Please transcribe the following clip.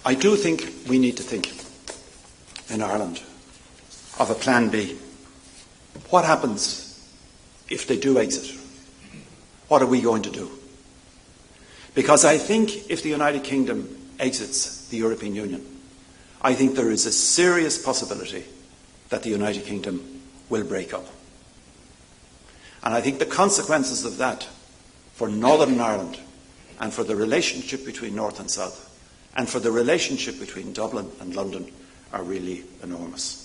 I do think we need to think in Ireland of a plan B. What happens if they do exit? What are we going to do? Because I think if the United Kingdom exits the European Union, I think there is a serious possibility that the United Kingdom will break up. And I think the consequences of that for Northern Ireland and for the relationship between North and South and for the relationship between Dublin and London are really enormous.